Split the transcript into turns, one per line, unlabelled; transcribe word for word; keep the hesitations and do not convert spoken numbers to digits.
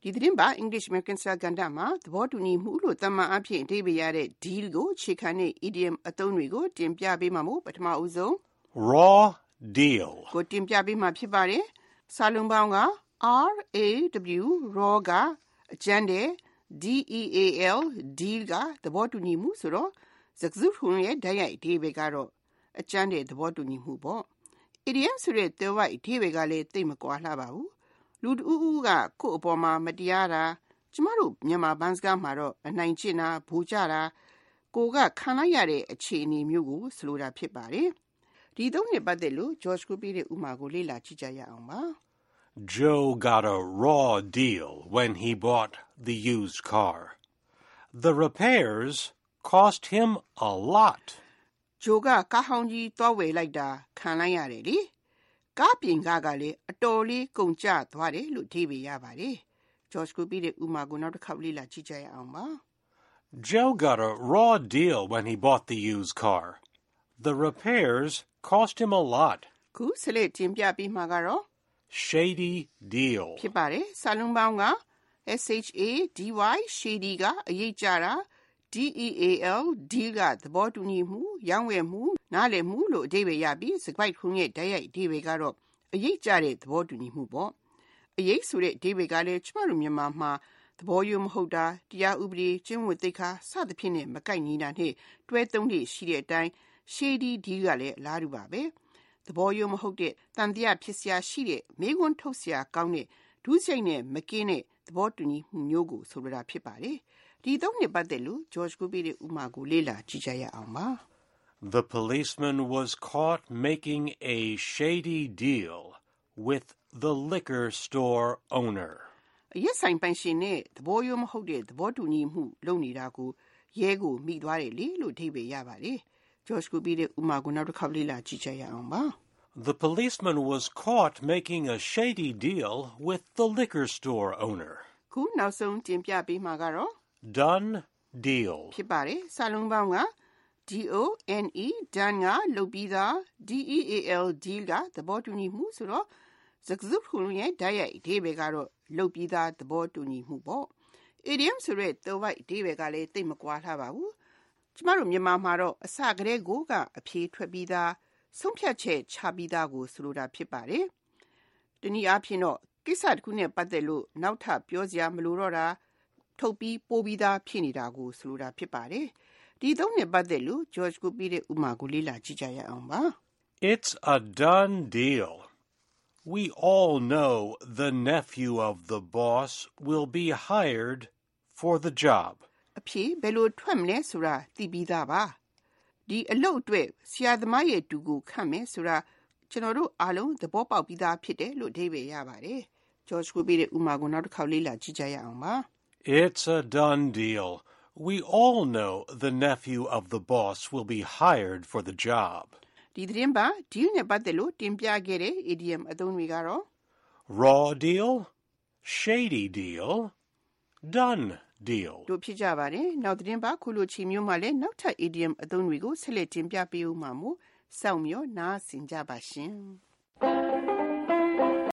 ဒီသတင်းပါ English American Style ကဏ္ဍမှာသဘောတူညီမှုလို့သမန်အဖြစ်အဓိပ္ပာယ်ရတဲ့ deal ကိုအခြေခံတဲ့ idiom အသုံးတွေကိုတင်ပြပေးမှာမို့ပထမဦးဆုံး
raw deal
ကိုတင်ပြပေးမှာဖြစ်ပါတယ်။စာလုံးပေါင်းက R A W raw ကအကျန်းတဲ့ D E A L deal ကသဘောတူညီမှုဆိုတော့စကားစုထုံရဲ့ဓာတ်ရိုက်အဓိပ္ပာယ်ကတော့အကျန်းတဲ့သဘောတူညီမှုပေါ့။ idiom ဆိုတဲ့သွယ်ဝိုက်အဓိပ္ပာယ်ကလည်းသိပ်မကွာလှပါဘူး။လူတဦးဦးကကိုယ့်အပေါ်မှာမတရားတာကျမတို့မြန်မာဘန်းစကားမှာတော့အနိုင်ကျင့်တာဘူကြတာကိုကခံလိုက်ရတဲ့အခြေအနေမျိုးကိုဆိုလိုတာဖြစ်ပါတယ်။ဒီသုံးနဲ့ပတ်သက်လို့ George ကိုပြတဲ့ဥမာကိုလေ့လာကြည့်ကြရအောင်ပါ
။ Joe got a raw deal when he bought the used car. The repairs cost him a lot.
Joe ကကားဟောင်းကြီးသွားဝယ်လိုက်တာခံလိုက်ရတယ်လေ။ကားပြင်ကားကလည်းအတော်လေးကုန်ကျသွားတယ်လို့အဓိပ္ပာယ်ရပါတယ်။ George ကိုပြတဲ့ဥမာကိုနောက်တစ်ခေါက်လေ့လာကြည့်ကြရအောင်ပါ
။ Joe got a raw deal when he bought the used car. The repairs cost him a lot.
ခုဆက်လက်တင်ပြပေးမှာကတော့
shady deal
ဖြစ်ပါတယ်။စာလုံးပေါင်းက S H A D Y shady ကအရေးကြတာ D E A L deal ကသဘောတူညီမှုရောင်းဝယ်မှုနားလည်မှုလို့အဓိပ္ပာယ်ရပြီးစကားခုံရဲ့ဓာတ်ရိုက်အဓိပ္ပာယ်ကတော့အရေးကြတဲ့သဘောတူညီမှုပေါ့။အရေးဆိုတဲ့အဓိပ္ပာယ်ကလည်းကျမတို့မြန်မာမှာသဘောရိုးမဟုတ်တာတရားဥပဒေကျင့်ဝတ်သိက္ခာစသဖြင့်နဲ့မကိုက်ညီတာနဲ့တွဲသုံးလို့ရှိတဲ့အတိုင်း shady deal ကလည်းအလားတူပါပဲ။သဘောရိုးမဟုတ်တဲ့တန်တရားဖြစ်စရာရှိတဲ့မေးခွန်းထုတ်စရာကောင်းတဲ့ဒုစရိုက်နဲ့မကင်းတဲ့သဘောတူညီမှုမျိုးကိုဆိုလိုတာဖြစ်ပါတယ်။ဒီသုံးနဲ့ပတ်သက်လို့ George ကိုပြတဲ့ဥမာကိုလေ့လာကြည့်ကြရအောင်ပါ
။ The policeman was caught making a shady deal with the liquor store owner.
အရက်ဆိုင်ပိုင်ရှင်နဲ့သဘောရိုးမဟုတ်တဲ့သဘောတူညီမှုလုပ်နေတာကိုရဲကိုမိသွားတယ်လေလို့အဓိပ္ပာယ်ရပါတယ်။ George ကိုပြတဲ့ဥမာကိုနောက်တစ်ခေါက်လေ့လာကြည့်ကြရအောင်ပါ
။ The policeman was caught making a shady deal with the liquor store owner.
ခုနောက်ဆုံးတင်ပြပေးမှာကတော့
done deal
ဖြစ်ပါတယ်။စာလုံးပေါင်းက D O N E done ကလုပ်ပြီးသား D E A L deal ကသဘောတူညီမှုဆိုတော့စကားစုခုလုံးရဲ့ဓာတ်ရိုက်အဓိပ္ပာယ်ကတော့လုပ်ပြီးသားသဘောတူညီမှုပေါ့။ idiom ဆိုတဲ့သွယ်ဝိုက်အဓိပ္ပာယ်ကလည်းသိပ်မကွာလှပါဘူး။ကျမတို့မြန်မာမှာတော့အစကတည်းကိုကအဖြေထွက်ပြီးသားဆုံးဖြတ်ချက်ချပြီးသားကိုဆိုလိုတာဖြစ်ပါတယ်။ဒီနည်းအားဖြင့်တော့ကိစ္စတစ်ခုနဲ့ပတ်သက်လို့နောက်ထပ်ပြောစရာမလိုတော့တာထုတ်ပြီးပို့ပြီးသားဖြစ်နေတာကိုဆိုလိုတာဖြစ်ပါတယ်။ဒီသုံးနဲ့ပတ်သက်လို့ George ကိုပြတဲ့ဥမာကိုလေ့လာကြည့်ကြရအောင်ပါ
။ It's a done deal. We all know the nephew of the boss will be hired for the job.
အဖြေဘယ်လိုထွက်မလဲဆိုတာသိပြီးသားပါ။ဒီအလုပ်အတွက်ဆရာသမားရဲ့တူကိုခန့်မယ်ဆိုတာကျွန်တော်တို့အားလုံးသဘောပေါက်ပြီးသားဖြစ်တယ်လို့အဓိပ္ပာယ်ရပါတယ်။ George ကိုပြတဲ့ဥမာကိုနောက်တစ်ခေါက်လေ့လာကြည့်ကြရအောင်ပါ
။ It's a done deal. We all know the nephew of the boss will be hired for the job.
ဒီသတင်းပါ deal နဲ့ပတ်သက်လို့တင်ပြခဲ့တဲ့ idiom အသုံးတွေကတော့
raw deal, shady deal, done deal
တို့ဖြစ်ကြပါတယ်။နောက်သတင်းပါခုလိုချိန်မျိုးမှာလည်းနောက်ထပ် idiom အသုံးတွေကိုဆက်လက်တင်ပြပေးဦးမှာမို့စောင့်မျှော်နားဆင်ကြပါရှင်။